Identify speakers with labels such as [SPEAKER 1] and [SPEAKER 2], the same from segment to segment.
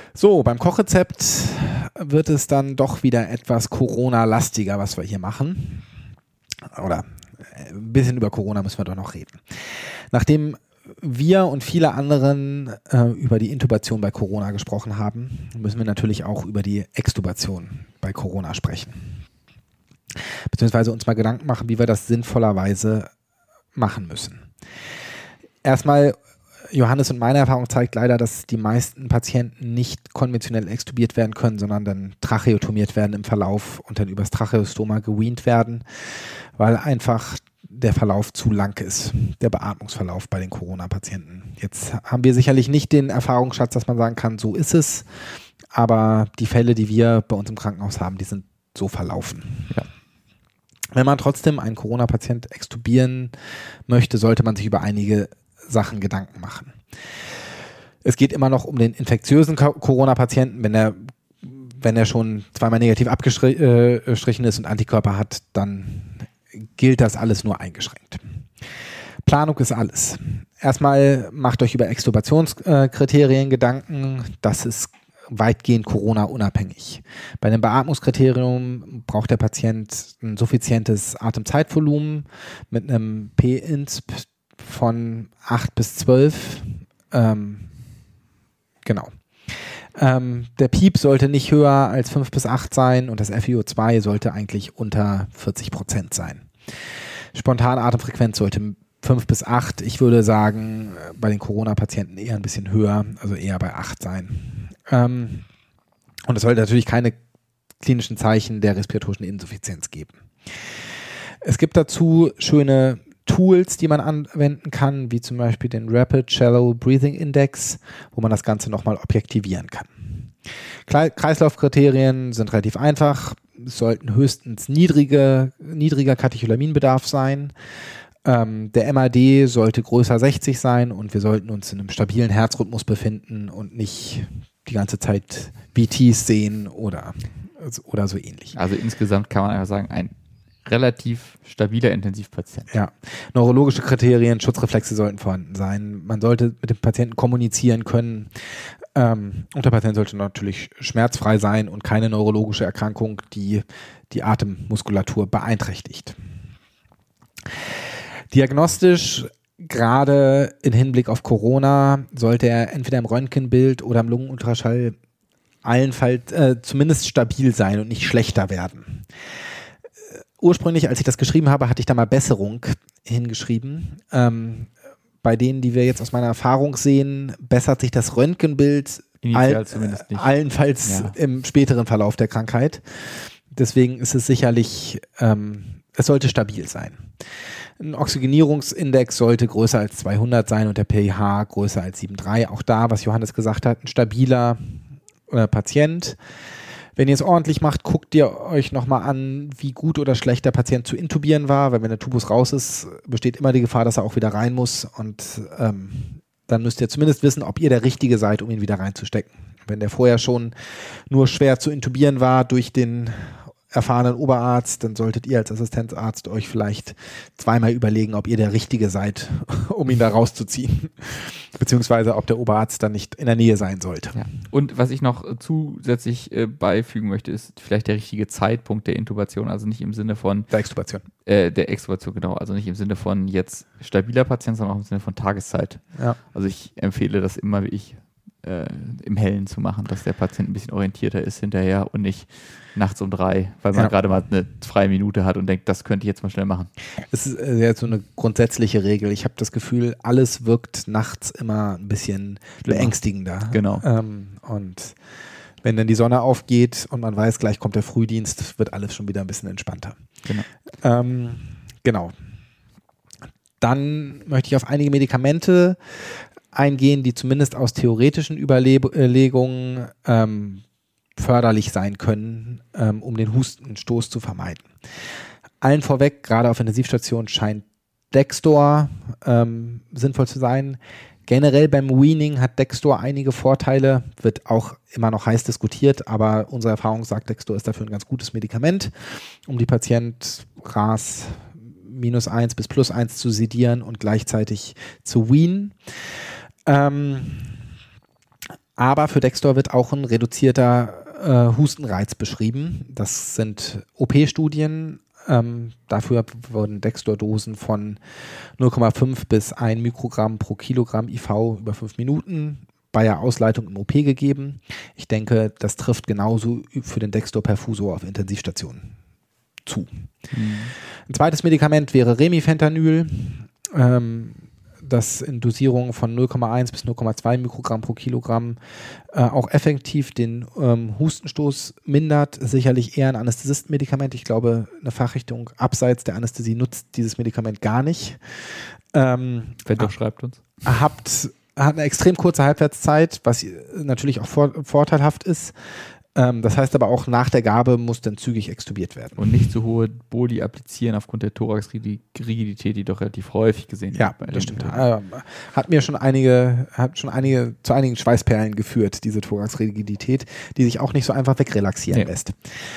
[SPEAKER 1] So, beim Kochrezept wird es dann doch wieder etwas Corona-lastiger, was wir hier machen. Oder ein bisschen über Corona müssen wir doch noch reden. Nachdem wir und viele anderen über die Intubation bei Corona gesprochen haben, müssen wir natürlich auch über die Extubation bei Corona sprechen. Beziehungsweise uns mal Gedanken machen, wie wir das sinnvollerweise machen müssen. Erstmal, Johannes und meine Erfahrung zeigt leider, dass die meisten Patienten nicht konventionell extubiert werden können, sondern dann tracheotomiert werden im Verlauf und dann übers Tracheostoma geweant werden, weil einfach der Verlauf zu lang ist, der Beatmungsverlauf bei den Corona-Patienten. Jetzt haben wir sicherlich nicht den Erfahrungsschatz, dass man sagen kann, so ist es, aber die Fälle, die wir bei uns im Krankenhaus haben, die sind so verlaufen. Ja. Wenn man trotzdem einen Corona-Patient extubieren möchte, sollte man sich über einige Sachen Gedanken machen. Es geht immer noch um den infektiösen Corona-Patienten, wenn er schon zweimal negativ abgestrichen ist und Antikörper hat, dann gilt das alles nur eingeschränkt. Planung ist alles. Erstmal macht euch über Extubationskriterien Gedanken. Das ist weitgehend Corona-unabhängig. Bei dem Beatmungskriterium braucht der Patient ein suffizientes Atemzeitvolumen mit einem P-Insp von 8 bis 12. Genau. Der Piep sollte nicht höher als 5 bis 8 sein und das FiO2 sollte eigentlich unter 40% sein. Spontane Atemfrequenz sollte 5 bis 8. Ich würde sagen, bei den Corona-Patienten eher ein bisschen höher, also eher bei 8 sein. Und es sollte natürlich keine klinischen Zeichen der respiratorischen Insuffizienz geben. Es gibt dazu schöne Tools, die man anwenden kann, wie zum Beispiel den Rapid Shallow Breathing Index, wo man das Ganze nochmal objektivieren kann. Kreislaufkriterien sind relativ einfach. Es sollten höchstens niedriger Katecholaminbedarf sein. Der MAD sollte größer 60 sein und wir sollten uns in einem stabilen Herzrhythmus befinden und nicht die ganze Zeit VTs sehen oder so ähnlich.
[SPEAKER 2] Also insgesamt kann man einfach sagen, ein relativ stabiler Intensivpatient.
[SPEAKER 1] Ja, neurologische Kriterien, Schutzreflexe sollten vorhanden sein. Man sollte mit dem Patienten kommunizieren können. Und der Patient sollte natürlich schmerzfrei sein und keine neurologische Erkrankung, die die Atemmuskulatur beeinträchtigt. Diagnostisch, gerade im Hinblick auf Corona, sollte er entweder im Röntgenbild oder im Lungenultraschall allenfalls zumindest stabil sein und nicht schlechter werden. Ursprünglich, als ich das geschrieben habe, hatte ich da mal Besserung hingeschrieben. Bei denen, die wir jetzt aus meiner Erfahrung sehen, bessert sich das Röntgenbild
[SPEAKER 2] zumindest nicht.
[SPEAKER 1] Allenfalls im späteren Verlauf der Krankheit. Deswegen ist es sicherlich, es sollte stabil sein. Ein Oxygenierungsindex sollte größer als 200 sein und der pH größer als 7,3. Auch da, was Johannes gesagt hat, ein stabiler Patient. Wenn ihr es ordentlich macht, guckt ihr euch nochmal an, wie gut oder schlecht der Patient zu intubieren war, weil wenn der Tubus raus ist, besteht immer die Gefahr, dass er auch wieder rein muss und dann müsst ihr zumindest wissen, ob ihr der Richtige seid, um ihn wieder reinzustecken. Wenn der vorher schon nur schwer zu intubieren war durch den erfahrenen Oberarzt, dann solltet ihr als Assistenzarzt euch vielleicht zweimal überlegen, ob ihr der Richtige seid, um ihn da rauszuziehen. Beziehungsweise ob der Oberarzt dann nicht in der Nähe sein sollte.
[SPEAKER 2] Ja. Und was ich noch zusätzlich beifügen möchte, ist vielleicht der richtige Zeitpunkt der Intubation, also nicht im Sinne von
[SPEAKER 1] der Extubation.
[SPEAKER 2] Der Extubation, genau. Also nicht im Sinne von jetzt stabiler Patient, sondern auch im Sinne von Tageszeit.
[SPEAKER 1] Ja.
[SPEAKER 2] Also ich empfehle das immer, wie ich im Hellen zu machen, dass der Patient ein bisschen orientierter ist hinterher und nicht nachts um 3, weil man gerade mal eine freie Minute hat und denkt, das könnte ich jetzt mal schnell machen.
[SPEAKER 1] Es ist jetzt so eine grundsätzliche Regel. Ich habe das Gefühl, alles wirkt nachts immer ein bisschen beängstigender.
[SPEAKER 2] Genau.
[SPEAKER 1] Und wenn dann die Sonne aufgeht und man weiß, gleich kommt der Frühdienst, wird alles schon wieder ein bisschen entspannter.
[SPEAKER 2] Genau.
[SPEAKER 1] Genau. Dann möchte ich auf einige Medikamente eingehen, die zumindest aus theoretischen Überlegungen förderlich sein können, um den Hustenstoß zu vermeiden. Allen vorweg, gerade auf Intensivstationen scheint Dexdor sinnvoll zu sein. Generell beim Weaning hat Dexdor einige Vorteile, wird auch immer noch heiß diskutiert, aber unsere Erfahrung sagt, Dexdor ist dafür ein ganz gutes Medikament, um die Patient RAS -1 bis +1 zu sedieren und gleichzeitig zu weanen. Aber für Dexdor wird auch ein reduzierter Hustenreiz beschrieben. Das sind OP-Studien. Dafür wurden Dexdor-Dosen von 0,5 bis 1 Mikrogramm pro Kilogramm IV über 5 Minuten bei der Ausleitung im OP gegeben. Ich denke, das trifft genauso für den Dexdor-Perfusor auf Intensivstationen zu. Ein zweites Medikament wäre Remifentanil, das in Dosierungen von 0,1 bis 0,2 Mikrogramm pro Kilogramm auch effektiv den Hustenstoß mindert. Sicherlich eher ein Anästhesistenmedikament. Ich glaube, eine Fachrichtung abseits der Anästhesie nutzt dieses Medikament gar nicht.
[SPEAKER 2] Wer doch, schreibt uns.
[SPEAKER 1] Hat eine extrem kurze Halbwertszeit, was natürlich auch vorteilhaft ist. Das heißt aber auch, nach der Gabe muss dann zügig extubiert werden.
[SPEAKER 2] Und nicht zu hohe Boli applizieren aufgrund der Thoraxrigidität, die doch relativ häufig gesehen wird.
[SPEAKER 1] Ja, das stimmt. Hat schon einige zu einigen Schweißperlen geführt, diese Thoraxrigidität, die sich auch nicht so einfach wegrelaxieren lässt.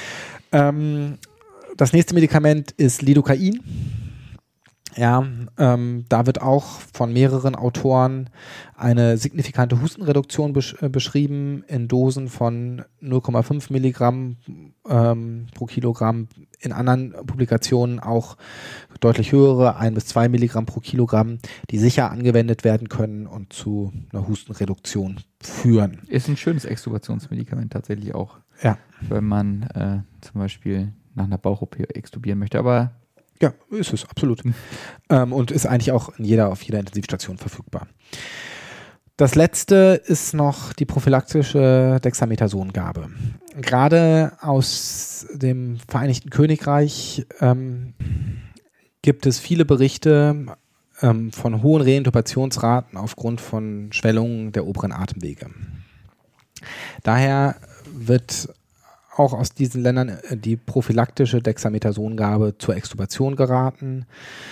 [SPEAKER 1] Das nächste Medikament ist Lidocain. Ja, da wird auch von mehreren Autoren eine signifikante Hustenreduktion beschrieben in Dosen von 0,5 Milligramm pro Kilogramm. In anderen Publikationen auch deutlich höhere, 1 bis 2 Milligramm pro Kilogramm, die sicher angewendet werden können und zu einer Hustenreduktion führen.
[SPEAKER 2] Ist ein schönes Extubationsmedikament tatsächlich auch.
[SPEAKER 1] Ja.
[SPEAKER 2] Wenn man zum Beispiel nach einer Bauch-OP extubieren möchte, aber
[SPEAKER 1] ja, ist es, absolut. Und ist eigentlich auch auf jeder Intensivstation verfügbar. Das letzte ist noch die prophylaktische Dexamethason-Gabe. Gerade aus dem Vereinigten Königreich gibt es viele Berichte von hohen Reintubationsraten aufgrund von Schwellungen der oberen Atemwege. Daher wird auch aus diesen Ländern die prophylaktische Dexamethason-Gabe zur Extubation geraten,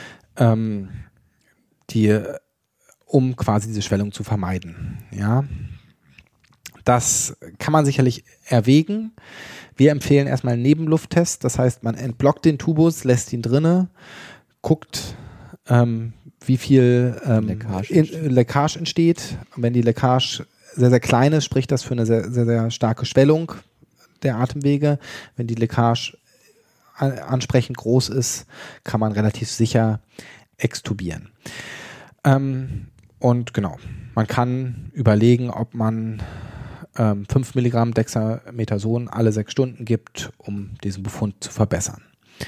[SPEAKER 1] um quasi diese Schwellung zu vermeiden. Ja. Das kann man sicherlich erwägen. Wir empfehlen erstmal einen Nebenlufttest, das heißt, man entblockt den Tubus, lässt ihn drinne, guckt, wie viel Leckage entsteht. Und wenn die Leckage sehr, sehr klein ist, spricht das für eine sehr, sehr, sehr starke Schwellung der Atemwege. Wenn die Leckage ansprechend groß ist, kann man relativ sicher extubieren. Und genau, man kann überlegen, ob man 5 Milligramm Dexamethason alle 6 Stunden gibt, um diesen Befund zu verbessern.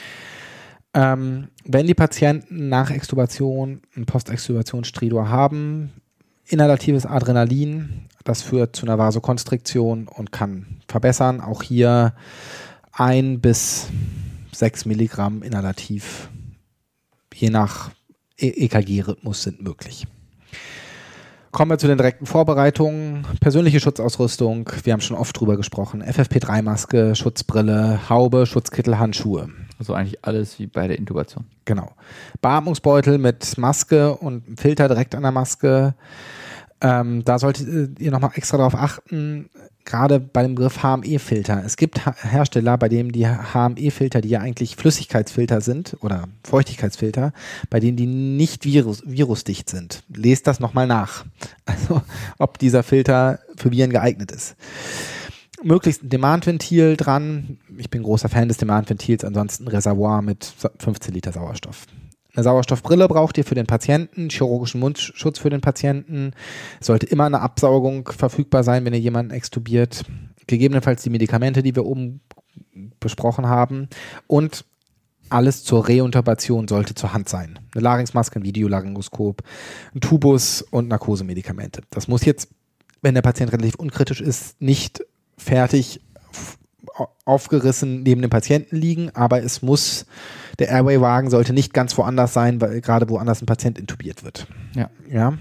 [SPEAKER 1] Wenn die Patienten nach Extubation ein Postextubationsstridor haben, inhalatives Adrenalin, das führt zu einer Vasokonstriktion und kann verbessern. Auch hier 1 bis 6 Milligramm inhalativ, je nach EKG-Rhythmus, sind möglich. Kommen wir zu den direkten Vorbereitungen. Persönliche Schutzausrüstung, wir haben schon oft drüber gesprochen. FFP3-Maske, Schutzbrille, Haube, Schutzkittel, Handschuhe.
[SPEAKER 2] Also eigentlich alles wie bei der Intubation.
[SPEAKER 1] Genau. Beatmungsbeutel mit Maske und Filter direkt an der Maske. Da solltet ihr nochmal extra darauf achten, gerade bei dem Begriff HME-Filter. Es gibt Hersteller, bei denen die HME-Filter, die ja eigentlich Flüssigkeitsfilter sind oder Feuchtigkeitsfilter, bei denen die nicht virusdicht sind. Lest das nochmal nach. Also, ob dieser Filter für Viren geeignet ist. Möglichst ein Demandventil dran. Ich bin großer Fan des Demandventils, ansonsten ein Reservoir mit 15 Liter Sauerstoff. Eine Sauerstoffbrille braucht ihr für den Patienten, chirurgischen Mundschutz für den Patienten. Es sollte immer eine Absaugung verfügbar sein, wenn ihr jemanden extubiert. Gegebenenfalls die Medikamente, die wir oben besprochen haben. Und alles zur Reintubation sollte zur Hand sein. Eine Larynxmaske, ein Videolaryngoskop, ein Tubus und Narkosemedikamente. Das muss jetzt, wenn der Patient relativ unkritisch ist, nicht fertig aufgerissen neben dem Patienten liegen, aber es muss, der Airway-Wagen sollte nicht ganz woanders sein, weil gerade woanders ein Patient intubiert wird. Ja.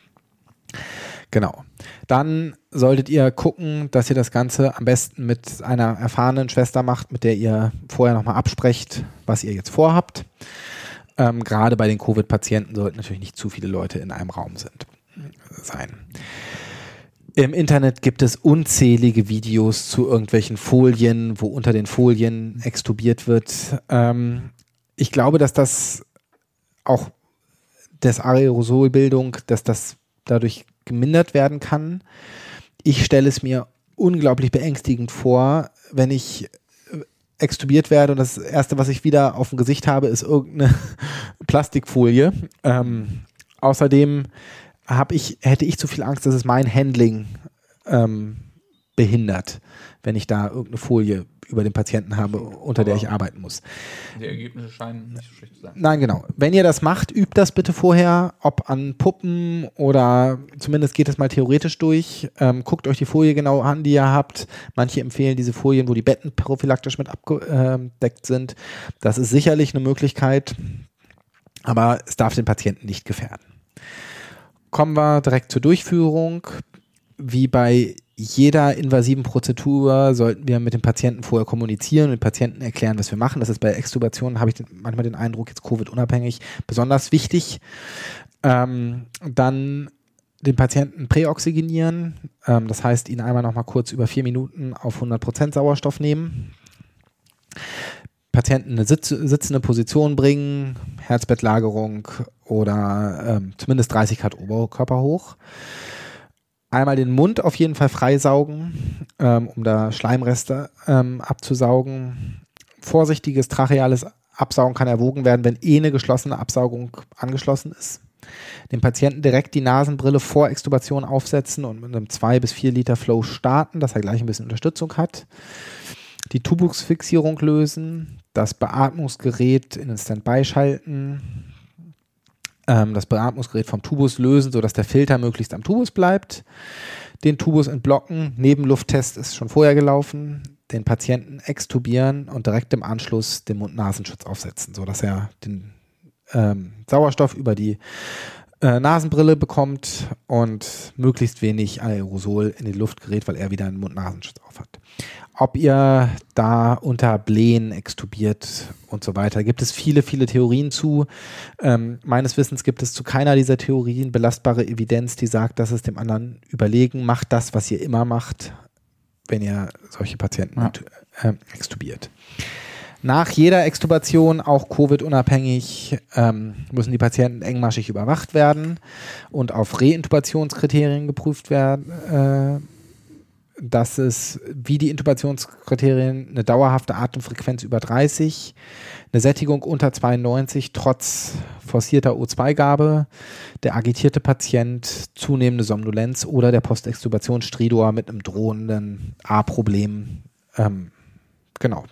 [SPEAKER 1] Genau. Dann solltet ihr gucken, dass ihr das Ganze am besten mit einer erfahrenen Schwester macht, mit der ihr vorher nochmal absprecht, was ihr jetzt vorhabt. Gerade bei den Covid-Patienten sollten natürlich nicht zu viele Leute in einem Raum sein. Im Internet gibt es unzählige Videos zu irgendwelchen Folien, wo unter den Folien extubiert wird. Ich glaube, dass das auch Aerosolbildung, dass das dadurch gemindert werden kann. ich stelle es mir unglaublich beängstigend vor, wenn ich extubiert werde und das Erste, was ich wieder auf dem Gesicht habe, ist irgendeine Plastikfolie. Außerdem hätte ich zu viel Angst, dass es mein Handling behindert, wenn ich da irgendeine Folie über den Patienten habe, unter der ich arbeiten muss.
[SPEAKER 2] Die Ergebnisse scheinen nicht so schlecht zu sein.
[SPEAKER 1] Nein, genau. Wenn ihr das macht, übt das bitte vorher, ob an Puppen oder zumindest geht es mal theoretisch durch. Guckt euch die Folie genau an, die ihr habt. Manche empfehlen diese Folien, wo die Betten prophylaktisch mit abgedeckt sind. Das ist sicherlich eine Möglichkeit, aber es darf den Patienten nicht gefährden. Kommen wir direkt zur Durchführung. Wie bei jeder invasiven Prozedur sollten wir mit dem Patienten vorher kommunizieren und den Patienten erklären, was wir machen. Das ist bei Extubationen, habe ich manchmal den Eindruck, jetzt Covid-unabhängig, besonders wichtig. Dann den Patienten präoxygenieren, das heißt, ihn einmal noch mal kurz über 4 Minuten auf 100% Sauerstoff nehmen. Patienten eine sitzende Position bringen, Herzbettlagerung oder zumindest 30 Grad Oberkörper hoch. Einmal den Mund auf jeden Fall freisaugen, um da Schleimreste abzusaugen. Vorsichtiges tracheales Absaugen kann erwogen werden, wenn eine geschlossene Absaugung angeschlossen ist. Dem Patienten direkt die Nasenbrille vor Extubation aufsetzen und mit einem 2 bis 4 Liter Flow starten, dass er gleich ein bisschen Unterstützung hat. Die Tubusfixierung lösen, das Beatmungsgerät in den Standby schalten, das Beatmungsgerät vom Tubus lösen, sodass der Filter möglichst am Tubus bleibt, den Tubus entblocken, Nebenlufttest ist schon vorher gelaufen, den Patienten extubieren und direkt im Anschluss den Mund-Nasenschutz aufsetzen, sodass er den Sauerstoff über die Nasenbrille bekommt und möglichst wenig Aerosol in die Luft gerät, weil er wieder einen Mund-Nasenschutz aufhat. Ob ihr da unter Blähen extubiert und so weiter, gibt es viele, viele Theorien zu. Meines Wissens gibt es zu keiner dieser Theorien belastbare Evidenz, die sagt, dass es dem anderen überlegen. Macht das, was ihr immer macht, wenn ihr solche Patienten extubiert. Nach jeder Extubation, auch Covid-unabhängig, müssen die Patienten engmaschig überwacht werden und auf Reintubationskriterien geprüft werden. Das ist wie die Intubationskriterien eine dauerhafte Atemfrequenz über 30, eine Sättigung unter 92 trotz forcierter O2-Gabe, der agitierte Patient, zunehmende Somnolenz oder der Postextubationsstridor mit einem drohenden A-Problem. Genau.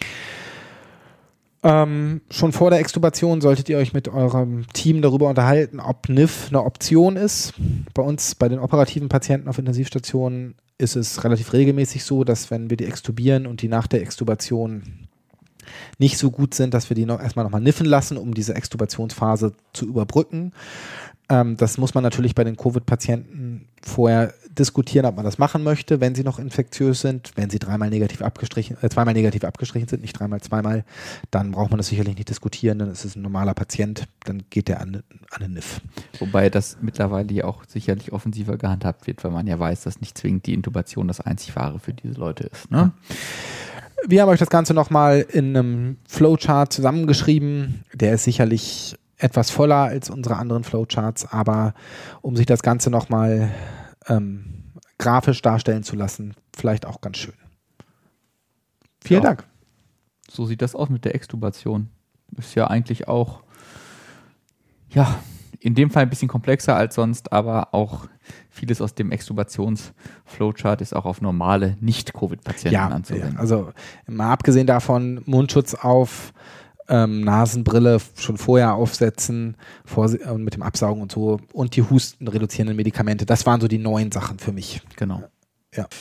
[SPEAKER 1] Schon vor der Extubation solltet ihr euch mit eurem Team darüber unterhalten, ob NIF eine Option ist. Bei uns, bei den operativen Patienten auf Intensivstationen, ist es relativ regelmäßig so, dass wenn wir die extubieren und die nach der Extubation nicht so gut sind, dass wir die erstmal nochmal niffen lassen, um diese Extubationsphase zu überbrücken. Das muss man natürlich bei den Covid-Patienten vorher diskutieren, ob man das machen möchte, wenn sie noch infektiös sind. Wenn sie zweimal negativ abgestrichen sind, nicht dreimal, zweimal, dann braucht man das sicherlich nicht diskutieren, dann ist es ein normaler Patient, dann geht der an den NIF.
[SPEAKER 2] Wobei das mittlerweile ja auch sicherlich offensiver gehandhabt wird, weil man ja weiß, dass nicht zwingend die Intubation das einzig Wahre für diese Leute ist. Ne?
[SPEAKER 1] Wir haben euch das Ganze nochmal in einem Flowchart zusammengeschrieben, der ist sicherlich etwas voller als unsere anderen Flowcharts, aber um sich das Ganze nochmal grafisch darstellen zu lassen, vielleicht auch ganz schön. Vielen Dank.
[SPEAKER 2] So sieht das aus mit der Extubation. Ist ja eigentlich auch, ja, in dem Fall ein bisschen komplexer als sonst, aber auch vieles aus dem Extubations-Flowchart ist auch auf normale Nicht-Covid-Patienten anzuwenden.
[SPEAKER 1] Ja, also mal abgesehen davon, Mundschutz auf, Nasenbrille schon vorher aufsetzen, mit dem Absaugen und so und die hustenreduzierenden Medikamente. Das waren so die neuen Sachen für mich.
[SPEAKER 2] Genau.
[SPEAKER 1] Ja.